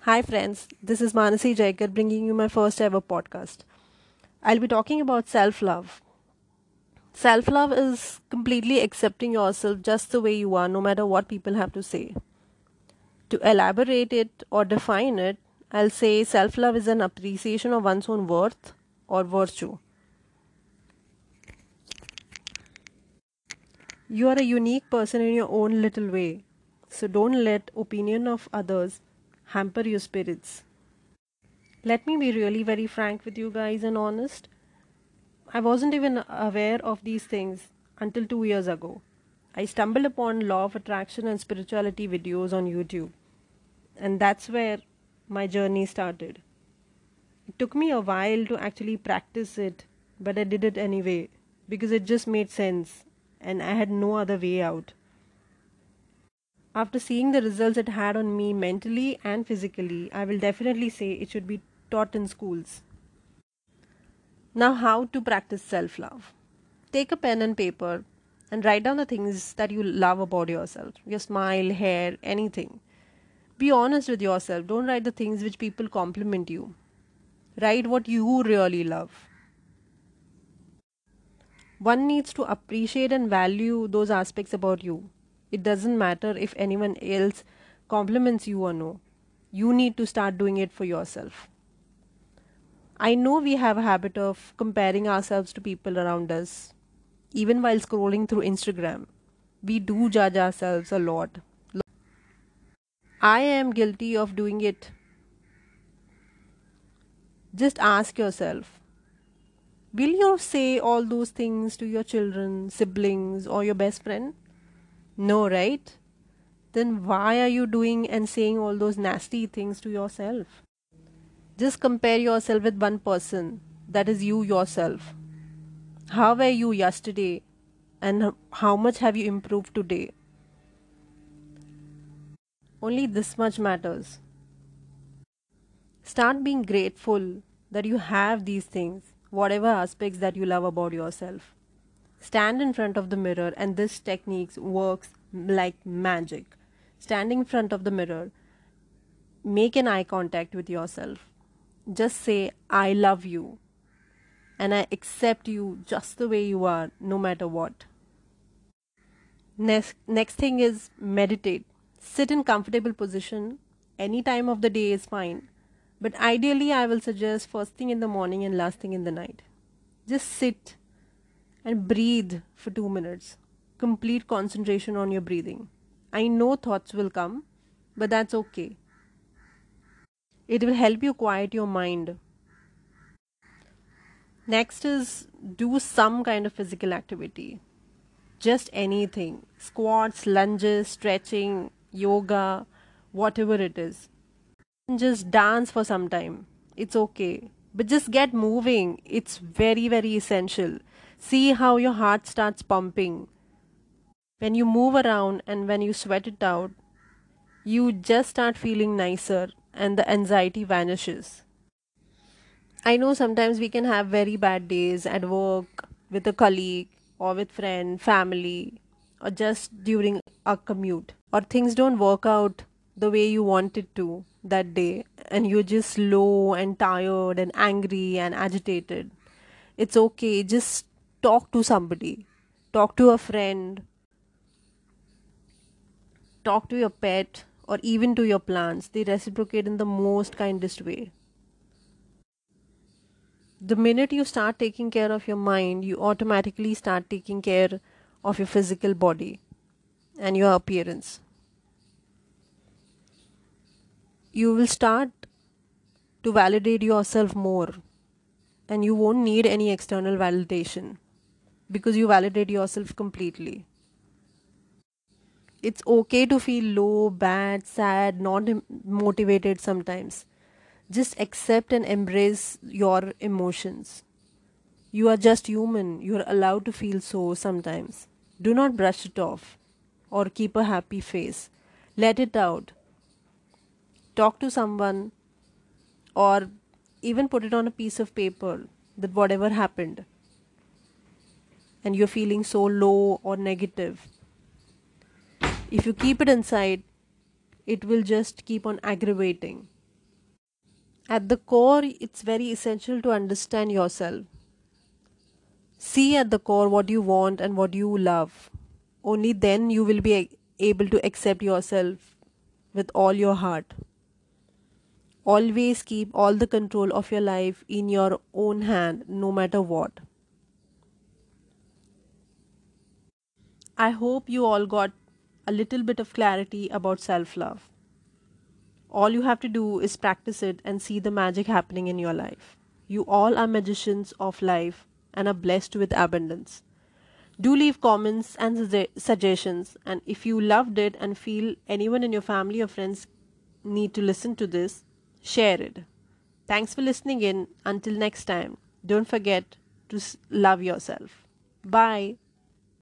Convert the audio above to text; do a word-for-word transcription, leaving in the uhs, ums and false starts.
Hi friends, this is Manasi Jaikar bringing you my first ever podcast. I'll be talking about self-love. Self-love is completely accepting yourself just the way you are no matter what people have to say. To elaborate it or define it, I'll say self-love is an appreciation of one's own worth or virtue. You are a unique person in your own little way. So don't let opinion of others hamper your spirits. Let me be really very frank with you guys and honest. I wasn't even aware of these things until two years ago. I stumbled upon law of attraction and spirituality videos on YouTube, and that's where my journey started. It took me a while to actually practice it, but I did it anyway because it just made sense and I had no other way out. After seeing the results it had on me mentally and physically, I will definitely say it should be taught in schools. Now, how to practice self love? Take a pen and paper and write down the things that you love about yourself, your smile, hair, anything. Be honest with yourself. Don't write the things which people compliment you. Write what you really love. One needs to appreciate and value those aspects about you. It doesn't matter if anyone else compliments you or no. You need to start doing it for yourself. I know we have a habit of comparing ourselves to people around us. Even while scrolling through Instagram, we do judge ourselves a lot. I am guilty of doing it. Just ask yourself, will you say all those things to your children, siblings, or your best friend? No, right? Then why are you doing and saying all those nasty things to yourself? Just compare yourself with one person, that is you yourself. How were you yesterday and how much have you improved today? Only this much matters. Start being grateful that you have these things, whatever aspects that you love about yourself. Stand in front of the mirror, and this technique works like magic. Stand in front of the mirror, make an eye contact with yourself. Just say, I love you, and I accept you just the way you are, no matter what. Next, next thing is meditate. Sit in comfortable position. Any time of the day is fine. But ideally, I will suggest first thing in the morning and last thing in the night. Just sit and breathe for two minutes. Complete concentration on your breathing. I know thoughts will come, but that's okay. It will help you quiet your mind. Next is do some kind of physical activity. Just anything. Squats, lunges, stretching, yoga, whatever it is. Just dance for some time. It's okay. But just get moving. It's very, very essential. See how your heart starts pumping. When you move around and when you sweat it out, you just start feeling nicer and the anxiety vanishes. I know sometimes we can have very bad days at work, with a colleague, or with friend, family, or just during a commute, or things don't work out the way you want it to that day, and you're just low and tired and angry and agitated. It's okay, just talk to somebody, talk to a friend, talk to your pet, or even to your plants. They reciprocate in the most kindest way. The minute you start taking care of your mind, you automatically start taking care of your physical body and your appearance. You will start to validate yourself more, and you won't need any external validation because you validate yourself completely. It's okay to feel low, bad, sad, not em- motivated sometimes. Just accept and embrace your emotions. You are just human. You are allowed to feel so sometimes. Do not brush it off or keep a happy face. Let it out. Talk to someone or even put it on a piece of paper that whatever happened and you're feeling so low or negative. If you keep it inside, it will just keep on aggravating. At the core, it's very essential to understand yourself. See at the core what you want and what you love. Only then you will be a- able to accept yourself with all your heart. Always keep all the control of your life in your own hand, no matter what. I hope you all got a little bit of clarity about self love. All you have to do is practice it and see the magic happening in your life. You all are magicians of life and are blessed with abundance. Do leave comments and sugge- suggestions, and if you loved it and feel anyone in your family or friends need to listen to this, share it. Thanks for listening in. Until next time, don't forget to s- love yourself. Bye.